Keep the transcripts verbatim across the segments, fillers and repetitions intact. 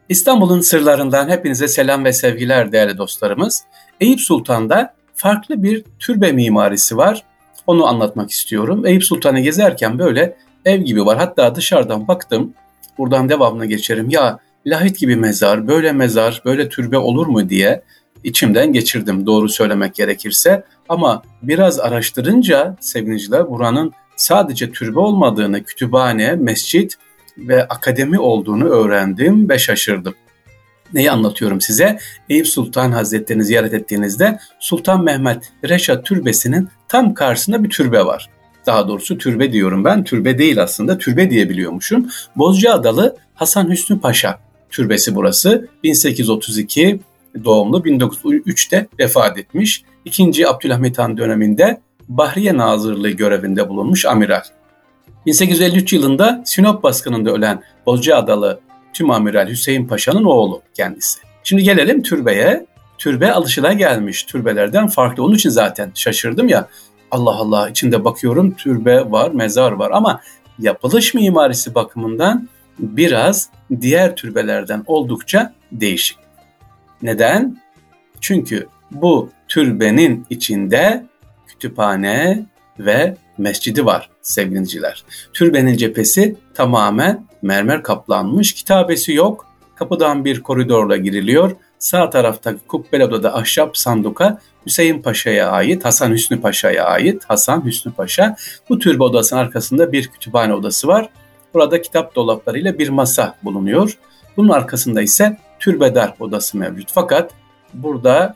İstanbul'un sırlarından hepinize selam ve sevgiler değerli dostlarımız. Eyüp Sultan'da farklı bir türbe mimarisi var. Onu anlatmak istiyorum. Eyüp Sultan'ı gezerken böyle ev gibi var. Hatta dışarıdan baktım, buradan devamlı geçerim. Ya lahit gibi mezar, böyle mezar, böyle türbe olur mu diye içimden geçirdim doğru söylemek gerekirse. Ama biraz araştırınca sevgiliciler buranın sadece türbe olmadığını, kütüphane, mescit ve akademi olduğunu öğrendim ve şaşırdım. Neyi anlatıyorum size? Eyüp Sultan Hazretleri'ni ziyaret ettiğinizde Sultan Mehmet Reşat Türbesi'nin tam karşısında bir türbe var. Daha doğrusu türbe diyorum ben, türbe değil aslında, türbe diye biliyormuşum. Bozcaadalı Hasan Hüsnü Paşa Türbesi burası. bin sekiz yüz otuz iki doğumlu, bin dokuz yüz üçte vefat etmiş. İkinci Abdülhamit Han döneminde Bahriye Nazırlığı görevinde bulunmuş amiral. bin sekiz yüz elli üç yılında Sinop baskınında ölen Bozcaadalı Tümamiral Hüseyin Paşa'nın oğlu kendisi. Şimdi gelelim türbeye. Türbe alışılagelmiş türbelerden farklı. Onun için zaten şaşırdım ya. Allah Allah, içinde bakıyorum türbe var, mezar var ama yapılış mimarisi bakımından biraz diğer türbelerden oldukça değişik. Neden? Çünkü bu türbenin içinde kütüphane ve mescidi var sevgiliciler. Türbenin cephesi tamamen mermer kaplanmış, kitabesi yok. Kapıdan bir koridorla giriliyor. Sağ taraftaki kubbeli odada ahşap sanduka Hüseyin Paşa'ya ait, Hasan Hüsnü Paşa'ya ait. Hasan Hüsnü Paşa. Bu türbe odasının arkasında bir kütüphane odası var. Burada kitap dolaplarıyla bir masa bulunuyor. Bunun arkasında ise türbedar odası mevcut. Fakat burada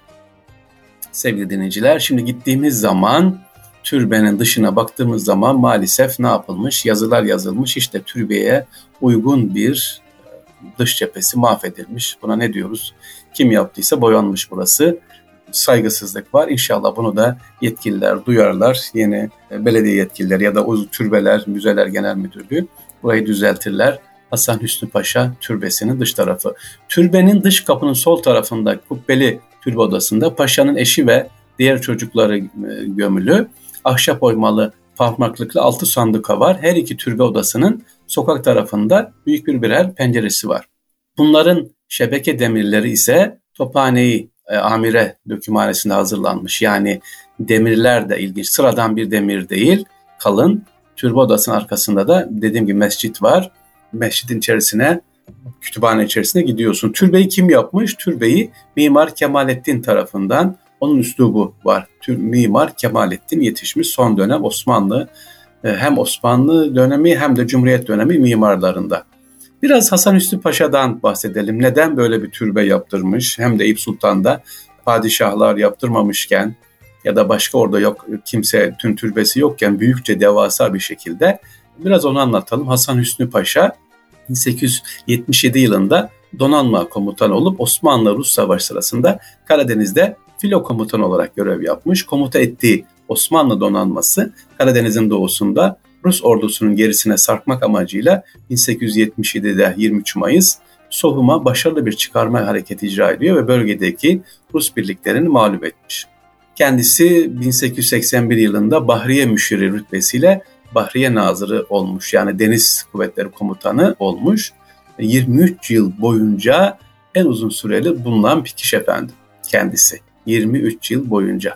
sevgili dinleyiciler, şimdi gittiğimiz zaman türbenin dışına baktığımız zaman maalesef ne yapılmış? Yazılar yazılmış. İşte türbeye uygun bir dış cephesi mahvedilmiş. Buna ne diyoruz? Kim yaptıysa boyanmış burası. Saygısızlık var. İnşallah bunu da yetkililer duyarlar. Yeni belediye yetkilileri ya da o türbeler, müzeler genel müdürlüğü burayı düzeltirler. Hasan Hüsnü Paşa Türbesi'nin dış tarafı. Türbenin dış kapının sol tarafında kubbeli türbe odasında paşanın eşi ve diğer çocukları gömülü. Ahşap oymalı parmaklıklı altı sanduka var. Her iki türbe odasının sokak tarafında büyük bir birer penceresi var. Bunların şebeke demirleri ise Tophane'yi e, Amire dökümhanesinde hazırlanmış. Yani demirler de ilginç. Sıradan bir demir değil, kalın. Türbe odasının arkasında da dediğim gibi mescit var. Mescidin içerisine, kütüphane içerisine gidiyorsun. Türbeyi kim yapmış? Türbeyi Mimar Kemalettin tarafından, onun üslubu var. Mimar Kemalettin yetişmiş son dönem Osmanlı, hem Osmanlı dönemi hem de Cumhuriyet dönemi mimarlarında. Biraz Hasan Hüsnü Paşa'dan bahsedelim. Neden böyle bir türbe yaptırmış? Hem de Eyüp Sultan'da padişahlar yaptırmamışken ya da başka orada yok kimse, tüm türbesi yokken büyükçe devasa bir şekilde. Biraz onu anlatalım. Hasan Hüsnü Paşa bin sekiz yüz yetmiş yedi yılında donanma komutanı olup Osmanlı-Rus Savaşı sırasında Karadeniz'de filo komutanı olarak görev yapmış. Komuta ettiği Osmanlı donanması Karadeniz'in doğusunda Rus ordusunun gerisine sarkmak amacıyla bin sekiz yüz yetmiş yedide yirmi üç Mayıs Sohum'a başarılı bir çıkarma hareketi icra ediyor ve bölgedeki Rus birliklerini mağlup etmiş. Kendisi bin sekiz yüz seksen bir yılında Bahriye Müşiri rütbesiyle Bahriye Nazırı olmuş. Yani Deniz Kuvvetleri Komutanı olmuş. yirmi üç yıl boyunca en uzun süreli bulunan bir kişi efendim kendisi. yirmi üç yıl boyunca.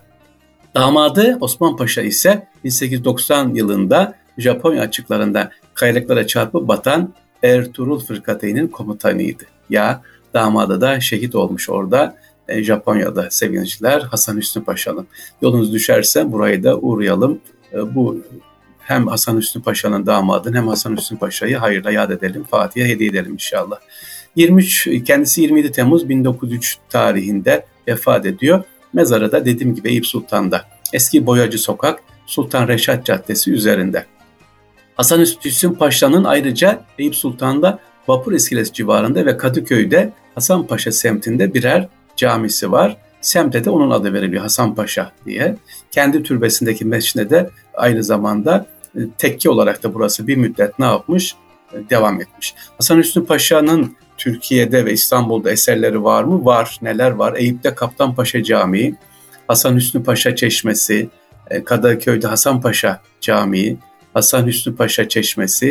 Damadı Osman Paşa ise bin sekiz yüz doksan yılında Japonya açıklarında kayalıklara çarpıp batan Ertuğrul Fırkateyn'in komutanıydı. Ya damadı da şehit olmuş orada e, Japonya'da sevgiliciler Hasan Hüsnü Paşa'nın. Yolunuz düşerse burayı da uğrayalım. E, bu hem Hasan Hüsnü Paşa'nın damadını hem Hasan Hüsnü Paşa'yı hayırla yad edelim. Fatih'e hediye edelim inşallah. yirmi üç kendisi yirmi yedi Temmuz bin dokuz yüz üç tarihinde vefat ediyor. Mezarı da dediğim gibi Eyüp Sultan'da. Eski Boyacı Sokak, Sultan Reşat Caddesi üzerinde. Hasan Hüsnü Paşa'nın ayrıca Eyüp Sultan'da Vapur İskelesi civarında ve Kadıköy'de Hasanpaşa semtinde birer camisi var. Semte de onun adı veriliyor, Hasanpaşa diye. Kendi türbesindeki mescide de aynı zamanda tekke olarak da burası bir müddet ne yapmış? Devam etmiş. Hasan Hüsnü Paşa'nın Türkiye'de ve İstanbul'da eserleri var mı? Var. Neler var? Eyüp'te Kaptanpaşa Camii, Hasan Hüsnü Paşa Çeşmesi, Kadıköy'de Hasanpaşa Camii, Hasan Hüsnü Paşa Çeşmesi,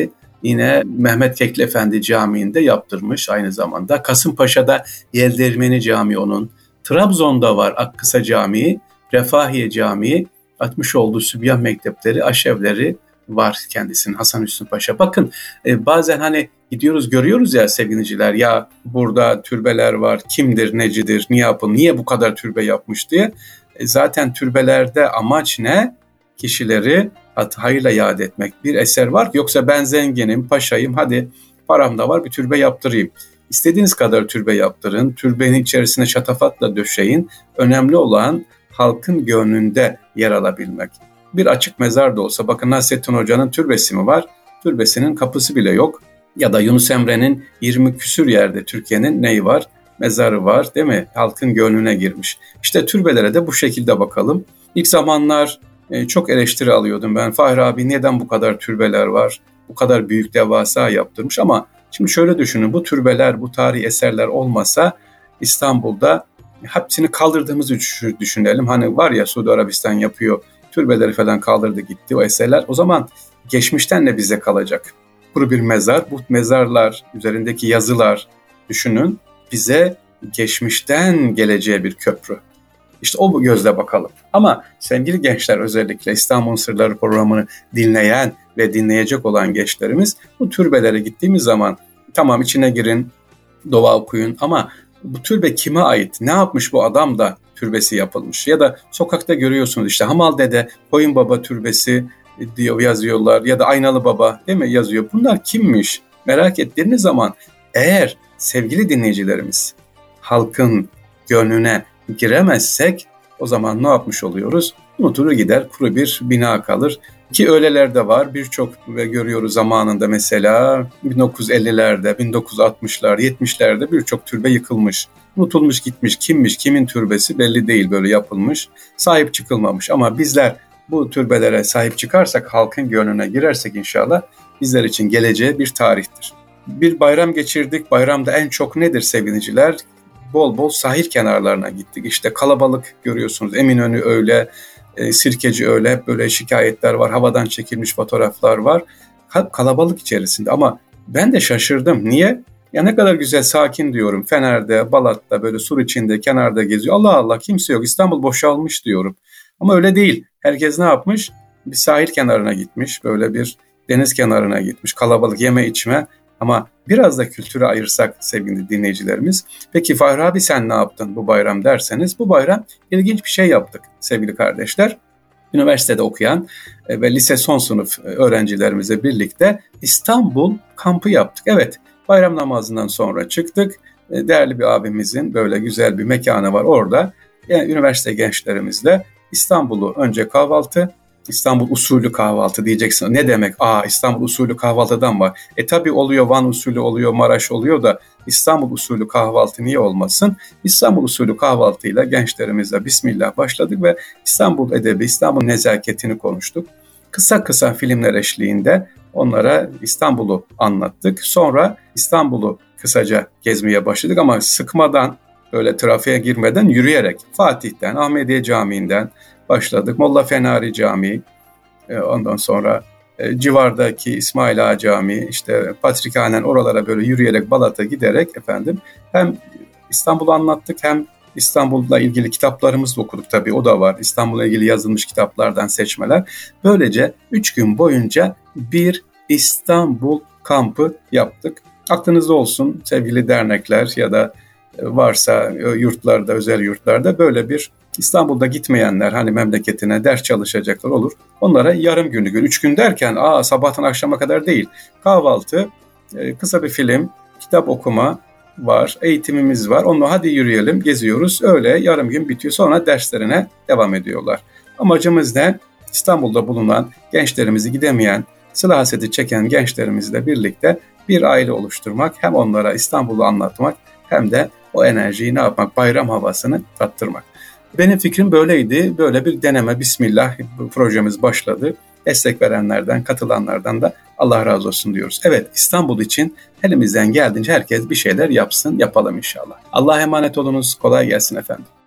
Yine Mehmet Kekli Efendi Camii'nde yaptırmış aynı zamanda. Kasımpaşa'da Yeldermeni Camii onun. Trabzon'da var Akkısa Camii, Refahiye Camii, atmış olduğu Sübyan Mektepleri, aşevleri var kendisinin Hasan Hüsnü Paşa. Bakın e, bazen hani gidiyoruz görüyoruz ya sevgiliciler, ya burada türbeler var, kimdir, necidir, niye yapın, niye bu kadar türbe yapmış diye. E, zaten türbelerde amaç ne? Kişileri hayırla yad etmek. Bir eser var, yoksa ben zenginim, paşayım, hadi param da var bir türbe yaptırayım. İstediğiniz kadar türbe yaptırın, türbenin içerisine şatafatla döşeyin. Önemli olan halkın gönlünde yer alabilmek. Bir açık mezar da olsa, bakın Nasrettin Hoca'nın türbesi mi var? Türbesinin kapısı bile yok. Ya da Yunus Emre'nin yirmi küsür yerde Türkiye'nin neyi var? Mezarı var, değil mi? Halkın gönlüne girmiş. İşte türbelere de bu şekilde bakalım. İlk zamanlar e, çok eleştiri alıyordum ben. Fahri abi neden bu kadar türbeler var? Bu kadar büyük devasa yaptırmış, ama şimdi şöyle düşünün, bu türbeler, bu tarihi eserler olmasa İstanbul'da hepsini kaldırdığımızı düşünelim. Hani var ya, Suudi Arabistan yapıyor, türbeleri falan kaldırdı gitti o eserler. O zaman geçmişten ne bize kalacak? Kuru bir mezar, bu mezarlar üzerindeki yazılar, düşünün, bize geçmişten geleceğe bir köprü. İşte o gözle bakalım. Ama sevgili gençler, özellikle İstanbul'un Sırları programını dinleyen ve dinleyecek olan gençlerimiz, bu türbelere gittiğimiz zaman tamam içine girin, dua okuyun, ama bu türbe kime ait? Ne yapmış bu adam da türbesi yapılmış? Ya da sokakta görüyorsunuz işte Hamal Dede, Koyun Baba türbesi diyor, yazıyorlar, ya da Aynalı Baba, değil mi, yazıyor. Bunlar kimmiş? Merak ettiğiniz zaman, eğer sevgili dinleyicilerimiz halkın gönlüne giremezsek, o zaman ne yapmış oluyoruz? Unutulur gider, kuru bir bina kalır. Ki öyleler de var, birçok ve görüyoruz zamanında, mesela bin dokuz yüz ellilerde, bin dokuz yüz altmışlar, yetmişlerde birçok türbe yıkılmış. Unutulmuş gitmiş, kimmiş, kimin türbesi belli değil, böyle yapılmış, sahip çıkılmamış. Ama bizler bu türbelere sahip çıkarsak, halkın gönlüne girersek inşallah bizler için geleceğe bir tarihtir. Bir bayram geçirdik. Bayramda en çok nedir sevgiliciler? Bol bol sahil kenarlarına gittik. İşte kalabalık görüyorsunuz. Eminönü öyle, e, Sirkeci öyle. Hep böyle şikayetler var. Havadan çekilmiş fotoğraflar var. Kalabalık içerisinde. Ama ben de şaşırdım. Niye? Ya ne kadar güzel, sakin diyorum. Fener'de, Balat'ta böyle sur içinde, kenarda geziyor. Allah Allah, kimse yok. İstanbul boşalmış diyorum. Ama öyle değil. Herkes ne yapmış? Bir sahil kenarına gitmiş. Böyle bir deniz kenarına gitmiş. Kalabalık, yeme içme. Ama biraz da kültüre ayırsak sevgili dinleyicilerimiz. Peki Fahri abi sen ne yaptın bu bayram derseniz, bu bayram ilginç bir şey yaptık sevgili kardeşler. Üniversitede okuyan ve lise son sınıf öğrencilerimizle birlikte İstanbul kampı yaptık. Evet, bayram namazından sonra çıktık. Değerli bir abimizin böyle güzel bir mekanı var orada. Yani üniversite gençlerimizle İstanbul'u önce kahvaltı, İstanbul usulü kahvaltı diyeceksin. Ne demek? Aa, İstanbul usulü kahvaltıdan var. E tabi oluyor, Van usulü oluyor, Maraş oluyor da İstanbul usulü kahvaltı niye olmasın? İstanbul usulü kahvaltıyla gençlerimizle Bismillah başladık ve İstanbul edebi, İstanbul nezaketini konuştuk. Kısa kısa filmler eşliğinde onlara İstanbul'u anlattık. Sonra İstanbul'u kısaca gezmeye başladık, ama sıkmadan, böyle trafiğe girmeden, yürüyerek Fatih'ten, Ahmediye Camii'nden başladık. Molla Fenari Camii, ondan sonra civardaki İsmail Ağa Camii, işte Patrikhanen, oralara böyle yürüyerek, Balat'a giderek efendim hem İstanbul'u anlattık, hem İstanbul'la ilgili kitaplarımızı okuduk tabii, o da var. İstanbul'la ilgili yazılmış kitaplardan seçmeler. Böylece üç gün boyunca bir İstanbul kampı yaptık. Aklınızda olsun sevgili dernekler ya da varsa yurtlarda, özel yurtlarda böyle bir İstanbul'da gitmeyenler, hani memleketine ders çalışacaklar olur. Onlara yarım günlük gün, üç gün derken aa sabahtan akşama kadar değil. Kahvaltı, kısa bir film, kitap okuma var, eğitimimiz var. Onunla hadi yürüyelim, geziyoruz. Öyle yarım gün bitiyor. Sonra derslerine devam ediyorlar. Amacımız ne? İstanbul'da bulunan gençlerimizi, gidemeyen, sıla hasreti çeken gençlerimizle birlikte bir aile oluşturmak. Hem onlara İstanbul'u anlatmak, hem de o enerjiyi ne yapmak? Bayram havasını tattırmak. Benim fikrim böyleydi. Böyle bir deneme, bismillah, projemiz başladı. Destek verenlerden, katılanlardan da Allah razı olsun diyoruz. Evet, İstanbul için elimizden geldiğince herkes bir şeyler yapsın, yapalım inşallah. Allah'a emanet olunuz. Kolay gelsin efendim.